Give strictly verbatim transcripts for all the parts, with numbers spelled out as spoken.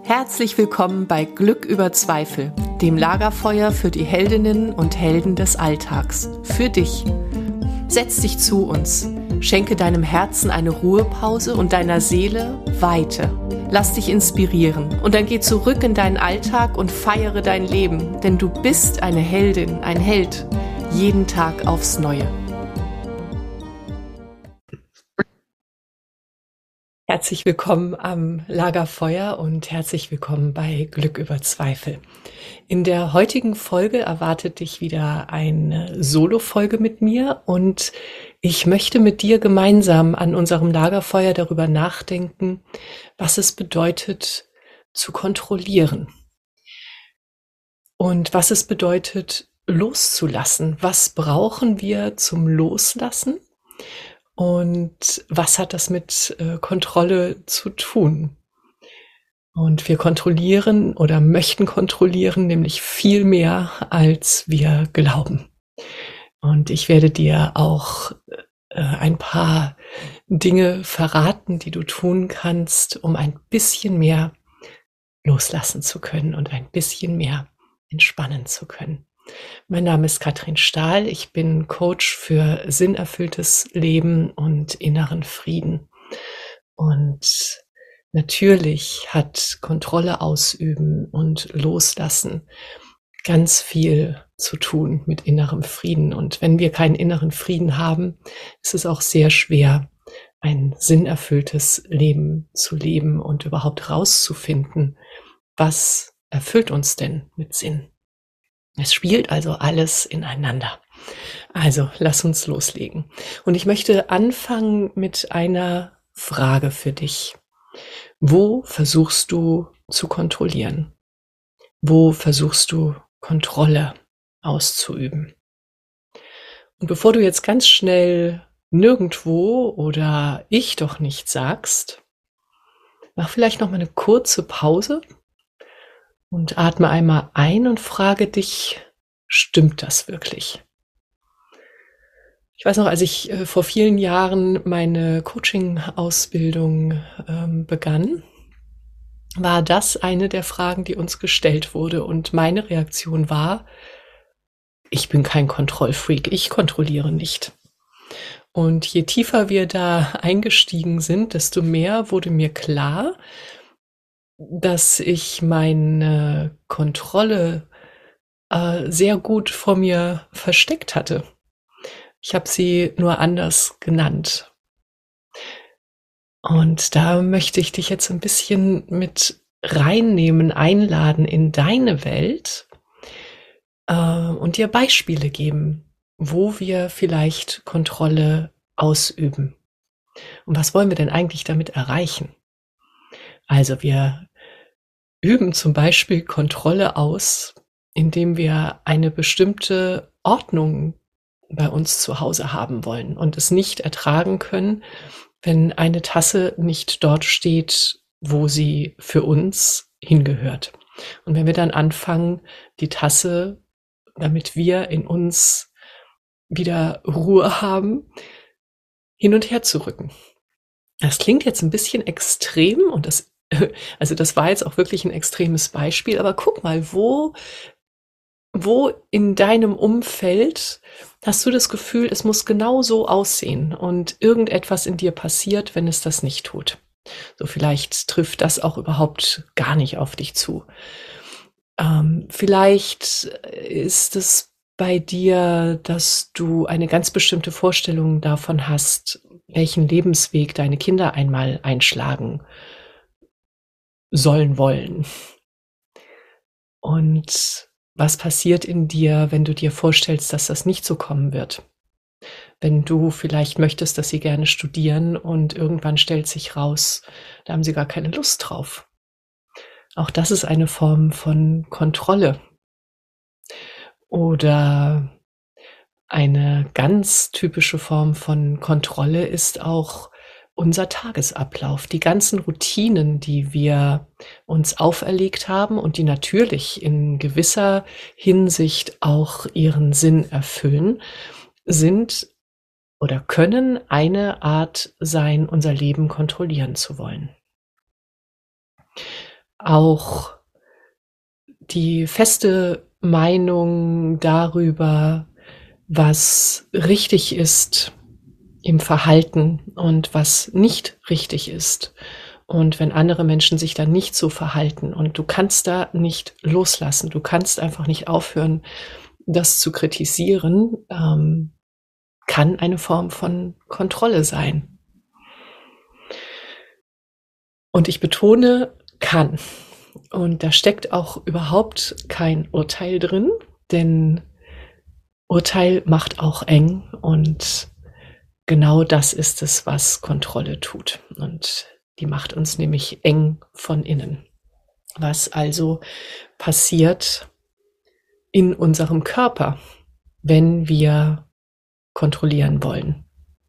Herzlich willkommen bei Glück über Zweifel, dem Lagerfeuer für die Heldinnen und Helden des Alltags. Für dich. Setz dich zu uns, schenke deinem Herzen eine Ruhepause und deiner Seele Weite. Lass dich inspirieren und dann geh zurück in deinen Alltag und feiere dein Leben, denn du bist eine Heldin, ein Held, jeden Tag aufs Neue. Herzlich willkommen am Lagerfeuer und herzlich willkommen bei Glück über Zweifel. In der heutigen Folge erwartet dich wieder eine Solo-Folge mit mir und ich möchte mit dir gemeinsam an unserem Lagerfeuer darüber nachdenken, was es bedeutet zu kontrollieren und was es bedeutet loszulassen. Was brauchen wir zum Loslassen? Und was hat das mit äh, Kontrolle zu tun? Und wir kontrollieren oder möchten kontrollieren nämlich viel mehr, als wir glauben. Und ich werde dir auch äh, ein paar Dinge verraten, die du tun kannst, um ein bisschen mehr loslassen zu können und ein bisschen mehr entspannen zu können. Mein Name ist Katrin Stahl, ich bin Coach für sinnerfülltes Leben und inneren Frieden. Und natürlich hat Kontrolle ausüben und loslassen ganz viel zu tun mit innerem Frieden. Und wenn wir keinen inneren Frieden haben, ist es auch sehr schwer, ein sinnerfülltes Leben zu leben und überhaupt rauszufinden, was erfüllt uns denn mit Sinn. Es spielt also alles ineinander. Also, lass uns loslegen. Und ich möchte anfangen mit einer Frage für dich. Wo versuchst du zu kontrollieren? Wo versuchst du Kontrolle auszuüben? Und bevor du jetzt ganz schnell nirgendwo oder ich doch nicht sagst, mach vielleicht noch mal eine kurze Pause. Und atme einmal ein und frage dich, stimmt das wirklich? Ich weiß noch, als ich äh, vor vielen Jahren meine Coaching-Ausbildung ähm, begann, war das eine der Fragen, die uns gestellt wurde. Und meine Reaktion war, ich bin kein Kontrollfreak, ich kontrolliere nicht. Und je tiefer wir da eingestiegen sind, desto mehr wurde mir klar, dass ich meine Kontrolle äh, sehr gut vor mir versteckt hatte. Ich habe sie nur anders genannt. Und da möchte ich dich jetzt ein bisschen mit reinnehmen, einladen in deine Welt äh, und dir Beispiele geben, wo wir vielleicht Kontrolle ausüben. Und was wollen wir denn eigentlich damit erreichen? Also wir üben zum Beispiel Kontrolle aus, indem wir eine bestimmte Ordnung bei uns zu Hause haben wollen und es nicht ertragen können, wenn eine Tasse nicht dort steht, wo sie für uns hingehört. Und wenn wir dann anfangen, die Tasse, damit wir in uns wieder Ruhe haben, hin und her zu rücken. Das klingt jetzt ein bisschen extrem und das Also das war jetzt auch wirklich ein extremes Beispiel, aber guck mal, wo, wo in deinem Umfeld hast du das Gefühl, es muss genau so aussehen und irgendetwas in dir passiert, wenn es das nicht tut. So, vielleicht trifft das auch überhaupt gar nicht auf dich zu. Ähm, vielleicht ist es bei dir, dass du eine ganz bestimmte Vorstellung davon hast, welchen Lebensweg deine Kinder einmal einschlagen sollen wollen. Und was passiert in dir, wenn du dir vorstellst, dass das nicht so kommen wird? Wenn du vielleicht möchtest, dass sie gerne studieren und irgendwann stellt sich raus, da haben sie gar keine Lust drauf. Auch das ist eine Form von Kontrolle. Oder eine ganz typische Form von Kontrolle ist auch unser Tagesablauf, die ganzen Routinen, die wir uns auferlegt haben und die natürlich in gewisser Hinsicht auch ihren Sinn erfüllen, sind oder können eine Art sein, unser Leben kontrollieren zu wollen. auch die feste Meinung darüber, was richtig ist im Verhalten und was nicht richtig ist. Und wenn andere Menschen sich dann nicht so verhalten und du kannst da nicht loslassen, du kannst einfach nicht aufhören, das zu kritisieren, ähm, kann eine Form von Kontrolle sein. Und ich betone, kann. Und da steckt auch überhaupt kein Urteil drin, denn Urteil macht auch eng und genau das ist es, was Kontrolle tut. Und die macht uns nämlich eng von innen. Was also passiert in unserem Körper, wenn wir kontrollieren wollen?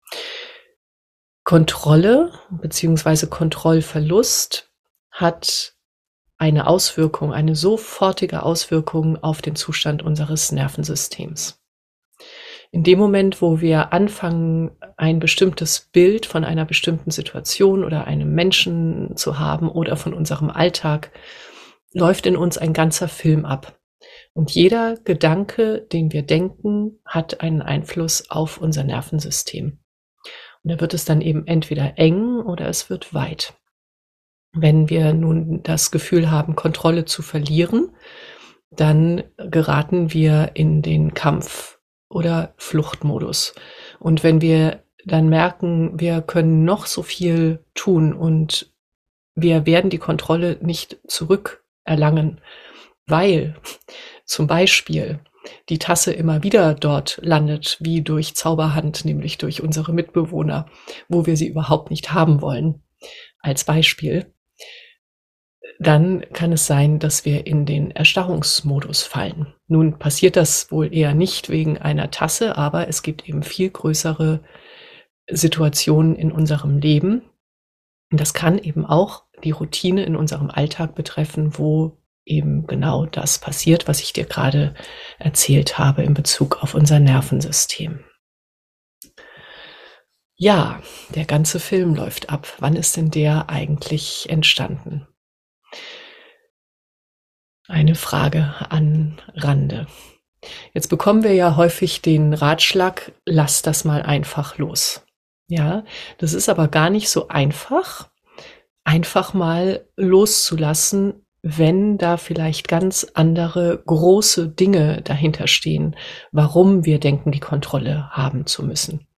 Kontrolle bzw. Kontrollverlust hat eine Auswirkung, eine sofortige Auswirkung auf den Zustand unseres Nervensystems. In dem Moment, wo wir anfangen, ein bestimmtes Bild von einer bestimmten Situation oder einem Menschen zu haben oder von unserem Alltag, läuft in uns ein ganzer Film ab. Und jeder Gedanke, den wir denken, hat einen Einfluss auf unser Nervensystem. Und da wird es dann eben entweder eng oder es wird weit. Wenn wir nun das Gefühl haben, Kontrolle zu verlieren, dann geraten wir in den Kampf- oder Fluchtmodus. Und wenn wir dann merken, wir können noch so viel tun und wir werden die Kontrolle nicht zurückerlangen, weil zum Beispiel die Tasse immer wieder dort landet, wie durch Zauberhand, nämlich durch unsere Mitbewohner, wo wir sie überhaupt nicht haben wollen, als Beispiel, dann kann es sein, dass wir in den Erstarrungsmodus fallen. Nun passiert das wohl eher nicht wegen einer Tasse, aber es gibt eben viel größere Situationen in unserem Leben. Und das kann eben auch die Routine in unserem Alltag betreffen, wo eben genau das passiert, was ich dir gerade erzählt habe in Bezug auf unser Nervensystem. Ja, der ganze Film läuft ab. Wann ist denn der eigentlich entstanden? Eine Frage an Rande. Jetzt bekommen wir ja häufig den Ratschlag, lass das mal einfach los. Ja, das ist aber gar nicht so einfach, einfach mal loszulassen, wenn da vielleicht ganz andere große Dinge dahinter stehen, warum wir denken, die Kontrolle haben zu müssen.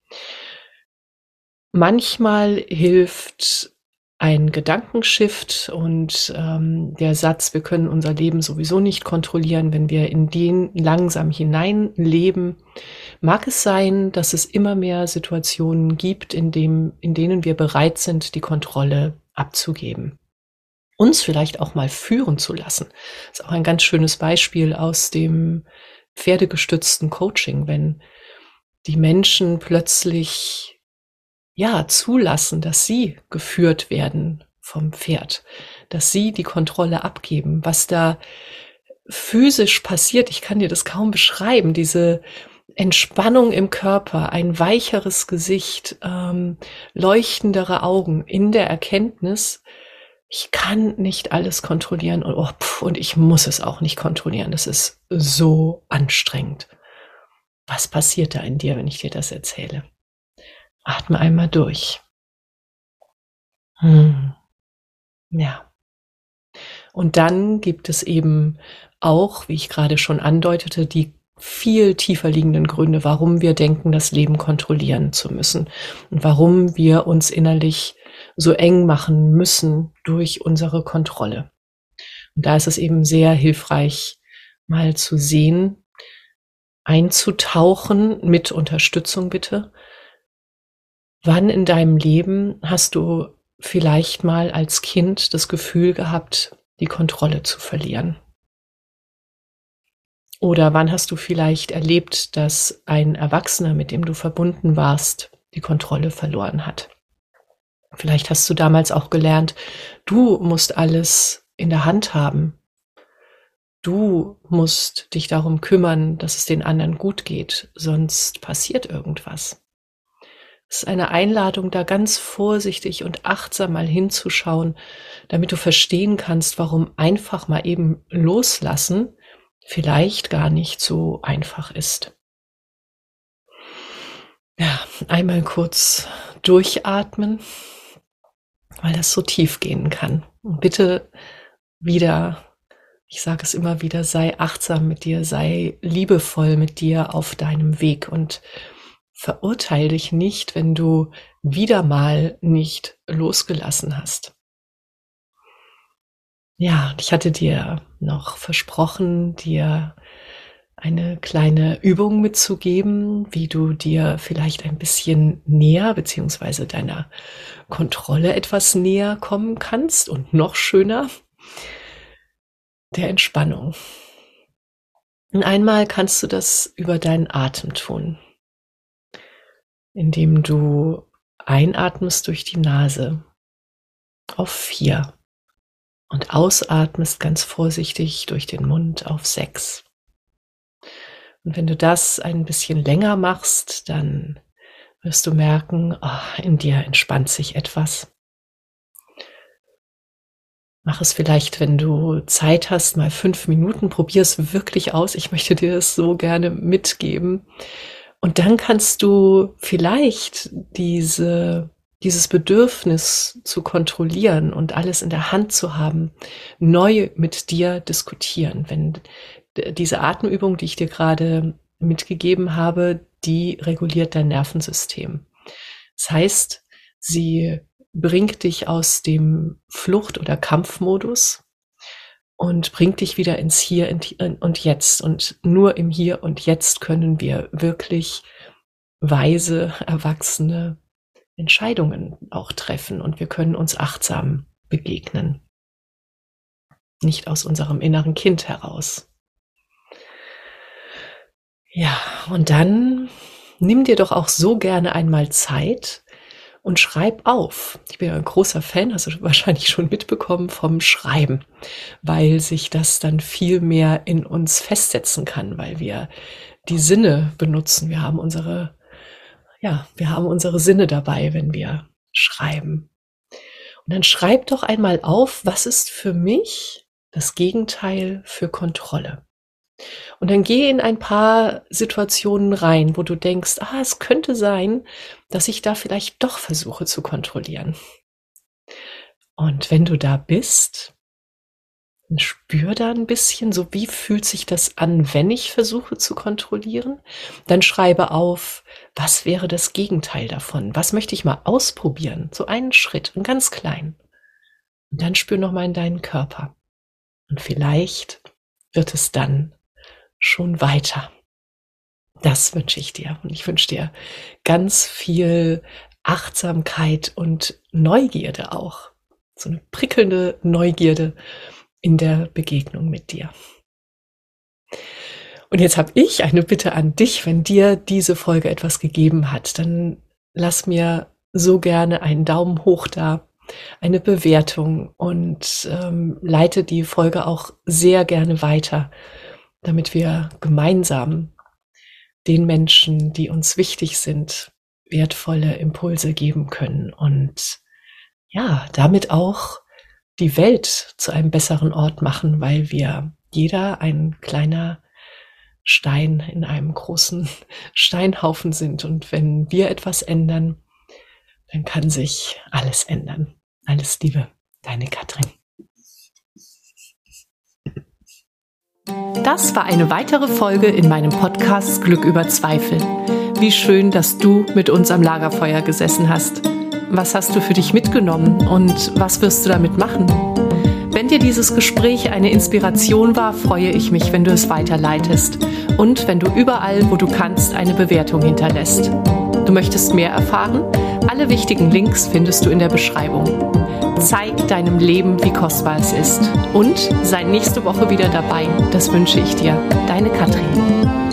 Manchmal hilft ein Gedankenshift und ähm, der Satz, wir können unser Leben sowieso nicht kontrollieren, wenn wir in den langsam hineinleben, mag es sein, dass es immer mehr Situationen gibt, in dem, in denen wir bereit sind, die Kontrolle abzugeben. Uns vielleicht auch mal führen zu lassen. Das ist auch ein ganz schönes Beispiel aus dem pferdegestützten Coaching, wenn die Menschen plötzlich ja, zulassen, dass sie geführt werden vom Pferd, dass sie die Kontrolle abgeben, was da physisch passiert. Ich kann dir das kaum beschreiben, diese Entspannung im Körper, ein weicheres Gesicht, ähm, leuchtendere Augen in der Erkenntnis, ich kann nicht alles kontrollieren und, oh, pff, und ich muss es auch nicht kontrollieren. Das ist so anstrengend. Was passiert da in dir, wenn ich dir das erzähle? Atme einmal durch. Hm. Ja. Und dann gibt es eben auch, wie ich gerade schon andeutete, die viel tiefer liegenden Gründe, warum wir denken, das Leben kontrollieren zu müssen und warum wir uns innerlich so eng machen müssen durch unsere Kontrolle. Und da ist es eben sehr hilfreich, mal zu sehen, einzutauchen, mit Unterstützung bitte. Wann in deinem Leben hast du vielleicht mal als Kind das Gefühl gehabt, die Kontrolle zu verlieren? Oder wann hast du vielleicht erlebt, dass ein Erwachsener, mit dem du verbunden warst, die Kontrolle verloren hat? Vielleicht hast du damals auch gelernt, du musst alles in der Hand haben. Du musst dich darum kümmern, dass es den anderen gut geht, sonst passiert irgendwas. Es ist eine Einladung, da ganz vorsichtig und achtsam mal hinzuschauen, damit du verstehen kannst, warum einfach mal eben loslassen vielleicht gar nicht so einfach ist. Ja, einmal kurz durchatmen, weil das so tief gehen kann. Und bitte wieder, ich sage es immer wieder, sei achtsam mit dir, sei liebevoll mit dir auf deinem Weg und verurteile dich nicht, wenn du wieder mal nicht losgelassen hast. Ja, ich hatte dir noch versprochen, dir eine kleine Übung mitzugeben, wie du dir vielleicht ein bisschen näher beziehungsweise deiner Kontrolle etwas näher kommen kannst und noch schöner der Entspannung. Und einmal kannst du das über deinen Atem tun, indem du einatmest durch die Nase auf vier und ausatmest ganz vorsichtig durch den Mund auf sechs. Und wenn du das ein bisschen länger machst, dann wirst du merken, oh, in dir entspannt sich etwas. Mach es vielleicht, wenn du Zeit hast, mal fünf Minuten, probier es wirklich aus. Ich möchte dir das so gerne mitgeben. Und dann kannst du vielleicht diese dieses Bedürfnis zu kontrollieren und alles in der Hand zu haben, neu mit dir diskutieren. Wenn diese Atemübung, die ich dir gerade mitgegeben habe, die reguliert dein Nervensystem. Das heißt, sie bringt dich aus dem Flucht- oder Kampfmodus und bringt dich wieder ins Hier und Jetzt. Und nur im Hier und Jetzt können wir wirklich weise, erwachsene Entscheidungen auch treffen und wir können uns achtsam begegnen. Nicht aus unserem inneren Kind heraus. Ja, und dann nimm dir doch auch so gerne einmal Zeit und schreib auf. Ich bin ja ein großer Fan, hast du wahrscheinlich schon mitbekommen, vom Schreiben, weil sich das dann viel mehr in uns festsetzen kann, weil wir die Sinne benutzen. Wir haben unsere Ja, wir haben unsere Sinne dabei, wenn wir schreiben. Und dann schreib doch einmal auf, was ist für mich das Gegenteil für Kontrolle? Und dann geh in ein paar Situationen rein, wo du denkst, ah, es könnte sein, dass ich da vielleicht doch versuche zu kontrollieren. Und wenn du da bist, spür da ein bisschen, so wie fühlt sich das an, wenn ich versuche zu kontrollieren? Dann schreibe auf, was wäre das Gegenteil davon? Was möchte ich mal ausprobieren? So einen Schritt, einen ganz kleinen. Und dann spür noch mal in deinen Körper. Und vielleicht wird es dann schon weiter. Das wünsche ich dir. Und ich wünsche dir ganz viel Achtsamkeit und Neugierde auch. So eine prickelnde Neugierde in der Begegnung mit dir. Und jetzt habe ich eine Bitte an dich, wenn dir diese Folge etwas gegeben hat, dann lass mir so gerne einen Daumen hoch da, eine Bewertung und ähm, leite die Folge auch sehr gerne weiter, damit wir gemeinsam den Menschen, die uns wichtig sind, wertvolle Impulse geben können und ja, damit auch die Welt zu einem besseren Ort machen, weil wir jeder ein kleiner Stein in einem großen Steinhaufen sind. Und wenn wir etwas ändern, dann kann sich alles ändern. Alles Liebe, deine Katrin. Das war eine weitere Folge in meinem Podcast Glück über Zweifel. Wie schön, dass du mit uns am Lagerfeuer gesessen hast. Was hast du für dich mitgenommen und was wirst du damit machen? Wenn dir dieses Gespräch eine Inspiration war, freue ich mich, wenn du es weiterleitest und wenn du überall, wo du kannst, eine Bewertung hinterlässt. Du möchtest mehr erfahren? Alle wichtigen Links findest du in der Beschreibung. Zeig deinem Leben, wie kostbar es ist und sei nächste Woche wieder dabei. Das wünsche ich dir. Deine Katrin.